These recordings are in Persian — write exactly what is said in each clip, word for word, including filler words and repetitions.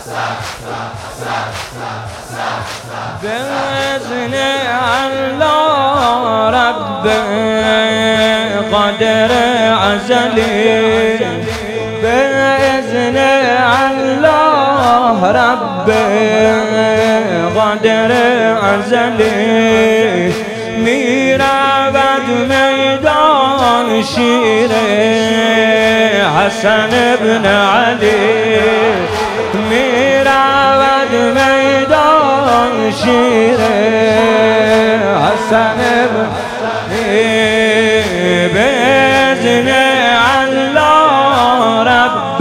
بإذن الله رب قادر ازلی، بإذن الله رب قادر ازلی، میرود میدان شیر حسن ابن علی، میرود میدان شیر حسن ابن علی، بإذن الله رب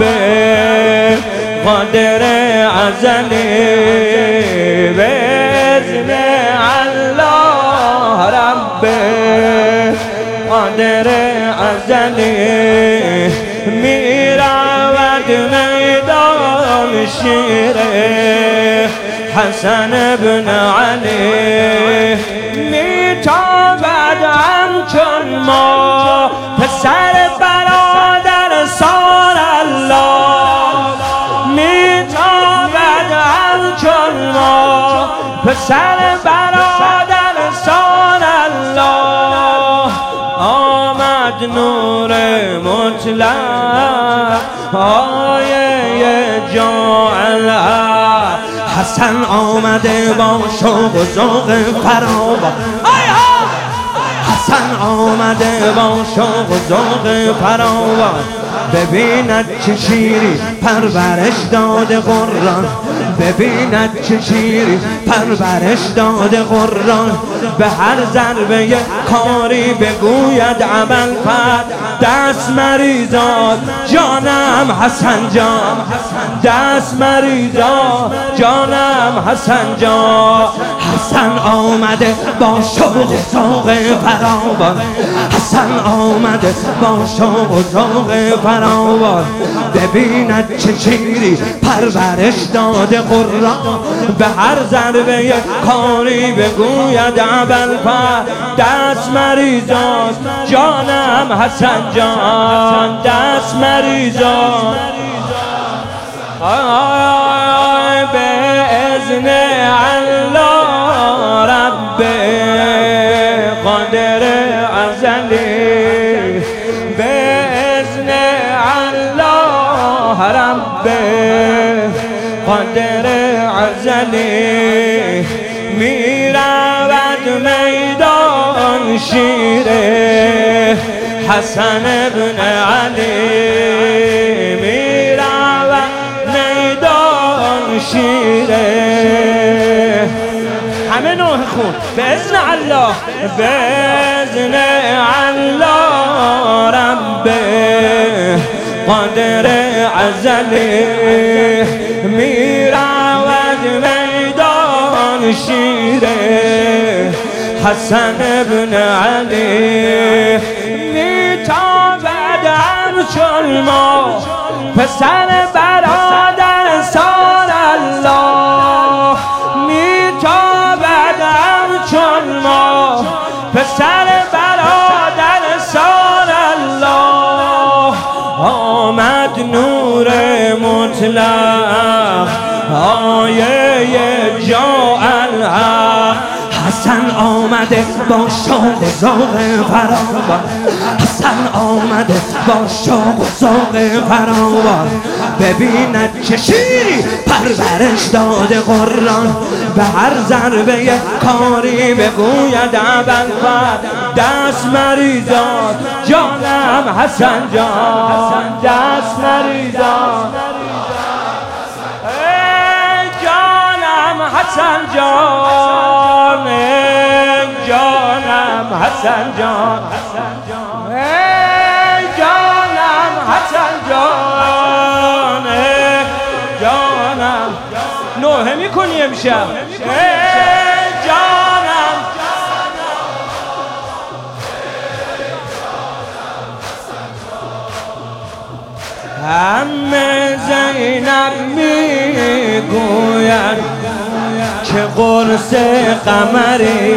قادر ازلی، بإذن الله رب قادر ازلی، میرود میدان شیر حسن ابن علی، میتابد همچون ما پسر برادر سار الله، میتابد همچون ما پسر برادر سار الله، آمد نور مطلق آیه جاعل، حسن آمده با شوق و ذوق فراوان، حسن آمده با شوق و ذوق فراوان، ببیند چه شیری پرورش داده قرآن، ببیند چه شیری پرورش داده قرآن، به هر ضربه کاری بگوید عمل کرد، دست مریزاد جانم حسن جان، دست مریزاد جانم حسن جان، حسن آمده با شوق و ذوق فراوان، حسن آمده با شوق و ذوق فراوان، ببیند چه شیری پرورش داده قرآن، به هر ضربه کاری بگوید عمل کرد، دست مریزاد جانم حسن جان، دست مریزاد بإذن الله رب قادر ازلی، بإذن الله رب قادر ازلی، میرود میدان شیر حسن ابن علی، میرود میدان شیر همه نوع خون بإذن الله، بإذن الله رب قادر ازلی، میرود میدان شیر حسن ابن علی، میتابد همچون ما پسر برادر سار الله، میتابد همچون ما پسر برادر سار الله، آمد نور مطلق آیه جاعل، حسن آمده با شوق و ذوق فراوان، حسن آمده با شوق و ذوق فراوان، ببیند چه شیری پرورش داده قرآن، به هر ضربه کاری بگوید عمل کرد، دست مریزاد جانم حسن جان، دست مریزاد جانم حسن جان، جانم حسن جان، جانم حسن جان، جانم نوحه میکنی امشب جانم، همه زینب میگوید که قرص قمری،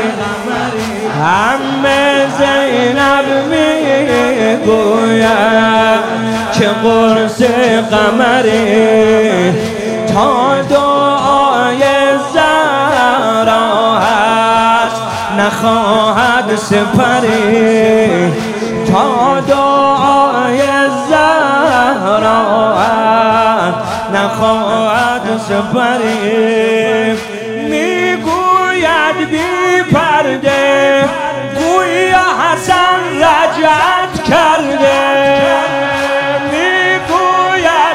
همه زینب میگوید که قرص قمری، تا دعای زهرا هست نخواهد سپری تا دعای زهرا هست نخواهد سپری میگوید بی پرده گویا حسن رجعت کرده میگوید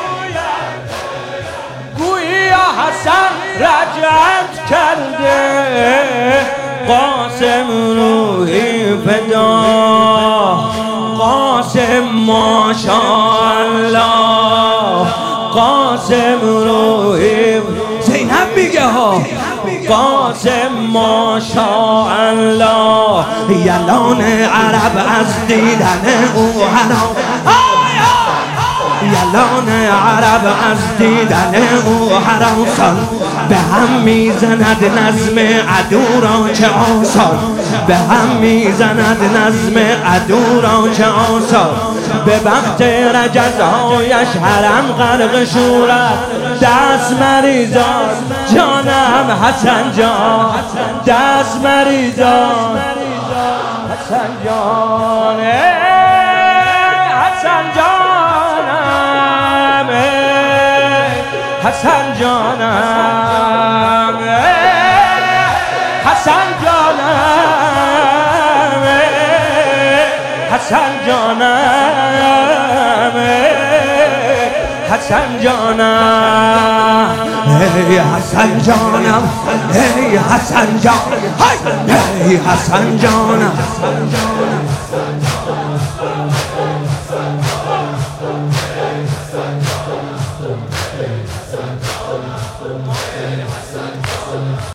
گویا حسن رجعت کرده قاسم روحی فدا قاسم ماشاءالله قاسم روحی زینب میگه ها قاسم ماشاءالله یلان عرب از دیدن او حرام یلان عرب از دیدن او هراسان به هم میزند نظم عدو را چه آسان به هم میزند نظم عدو را چه آسان به وقت رجزهایش حرم غرق شورت دست مریضان جانم حسن جان دست مریضان حسن جان حسن جانم حسن جانم حسن جانم حسن جانم حسن جانم ای حسن جانم ای حسن جانم ای حسن جانم